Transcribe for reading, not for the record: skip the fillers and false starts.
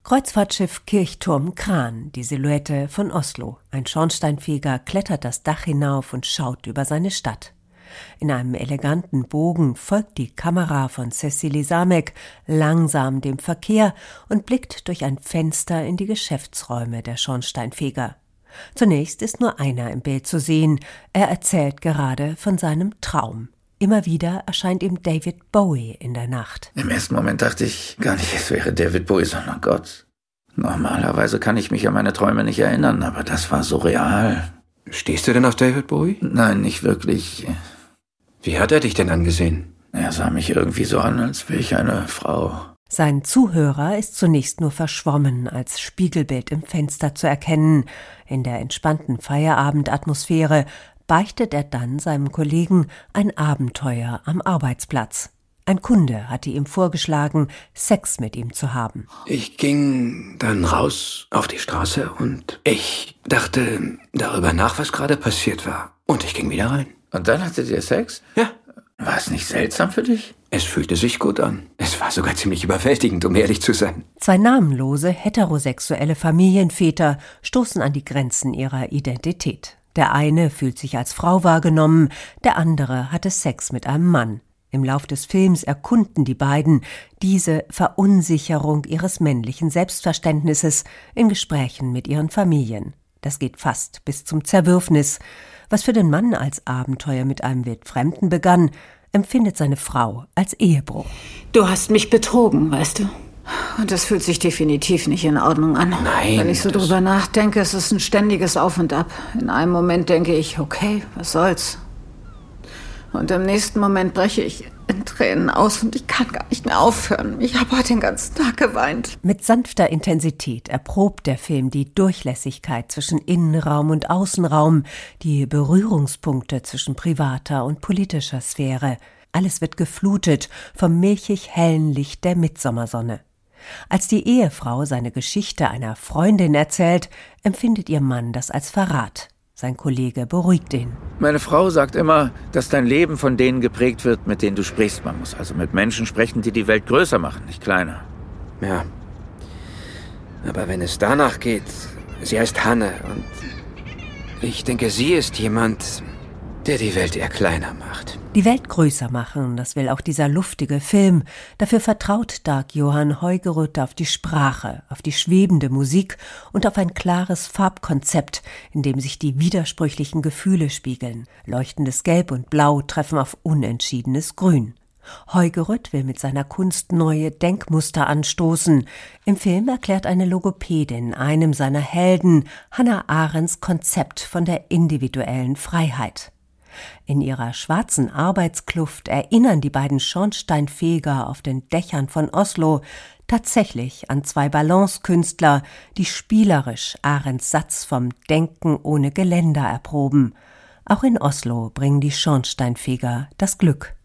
Kreuzfahrtschiff Kirchturm Kran, die Silhouette von Oslo. Ein Schornsteinfeger klettert das Dach hinauf und schaut über seine Stadt. In einem eleganten Bogen folgt die Kamera von Cecilie Samek langsam dem Verkehr und blickt durch ein Fenster in die Geschäftsräume der Schornsteinfeger. Zunächst ist nur einer im Bild zu sehen. Er erzählt gerade von seinem Traum. Immer wieder erscheint ihm David Bowie in der Nacht. Im ersten Moment dachte ich gar nicht, es wäre David Bowie, sondern Gott. Normalerweise kann ich mich an meine Träume nicht erinnern, aber das war so real. Stehst du denn auf David Bowie? Nein, nicht wirklich. Wie hat er dich denn angesehen? Er sah mich irgendwie so an, als wäre ich eine Frau. Sein Zuhörer ist zunächst nur verschwommen als Spiegelbild im Fenster zu erkennen. In der entspannten Feierabendatmosphäre beichtet er dann seinem Kollegen ein Abenteuer am Arbeitsplatz. Ein Kunde hatte ihm vorgeschlagen, Sex mit ihm zu haben. Ich ging dann raus auf die Straße und ich dachte darüber nach, was gerade passiert war. Und ich ging wieder rein. Und dann hattet ihr Sex? Ja. War es nicht seltsam für dich? Es fühlte sich gut an. Es war sogar ziemlich überwältigend, um ehrlich zu sein. Zwei namenlose, heterosexuelle Familienväter stoßen an die Grenzen ihrer Identität. Der eine fühlt sich als Frau wahrgenommen, der andere hatte Sex mit einem Mann. Im Lauf des Films erkunden die beiden diese Verunsicherung ihres männlichen Selbstverständnisses in Gesprächen mit ihren Familien. Das geht fast bis zum Zerwürfnis. Was für den Mann als Abenteuer mit einem Wildfremden begann, empfindet seine Frau als Ehebruch. Du hast mich betrogen, weißt du? Und das fühlt sich definitiv nicht in Ordnung an. Nein. Wenn ich so drüber nachdenke, es ist ein ständiges Auf und Ab. In einem Moment denke ich, okay, was soll's? Und im nächsten Moment breche ich in Tränen aus und ich kann gar nicht mehr aufhören. Ich habe heute den ganzen Tag geweint. Mit sanfter Intensität erprobt der Film die Durchlässigkeit zwischen Innenraum und Außenraum, die Berührungspunkte zwischen privater und politischer Sphäre. Alles wird geflutet vom milchig hellen Licht der Mittsommersonne. Als die Ehefrau seine Geschichte einer Freundin erzählt, empfindet ihr Mann das als Verrat. Sein Kollege beruhigt ihn. Meine Frau sagt immer, dass dein Leben von denen geprägt wird, mit denen du sprichst. Man muss also mit Menschen sprechen, die die Welt größer machen, nicht kleiner. Ja. Aber wenn es danach geht, sie heißt Hanne und ich denke, sie ist jemand, der die Welt eher kleiner macht. Die Welt größer machen, das will auch dieser luftige Film. Dafür vertraut Dag-Johan Højgaard auf die Sprache, auf die schwebende Musik und auf ein klares Farbkonzept, in dem sich die widersprüchlichen Gefühle spiegeln. Leuchtendes Gelb und Blau treffen auf unentschiedenes Grün. Højgaard will mit seiner Kunst neue Denkmuster anstoßen. Im Film erklärt eine Logopädin einem seiner Helden, Hannah Arendts Konzept von der individuellen Freiheit. In ihrer schwarzen Arbeitskluft erinnern die beiden Schornsteinfeger auf den Dächern von Oslo tatsächlich an zwei Balancekünstler, die spielerisch Arendts Satz vom Denken ohne Geländer erproben. Auch in Oslo bringen die Schornsteinfeger das Glück.